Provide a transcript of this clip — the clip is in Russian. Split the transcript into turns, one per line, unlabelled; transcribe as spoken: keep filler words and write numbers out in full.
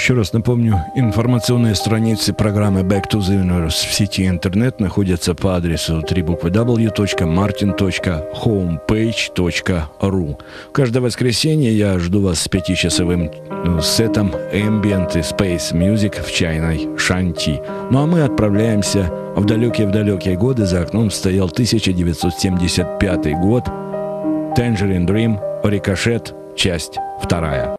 Еще раз напомню, информационные страницы программы Back to the Universe в сети интернет находятся по адресу три буквы дабл ю точка мартин точка хоумпейдж точка ру. Каждое воскресенье я жду вас с пятичасовым сетом Ambient и Space Music в чайной Шанти. Ну а мы отправляемся в далекие-в-далекие годы. За окном стоял тысяча девятьсот семьдесят пятый год. Tangerine Dream, Рикошет, часть вторая.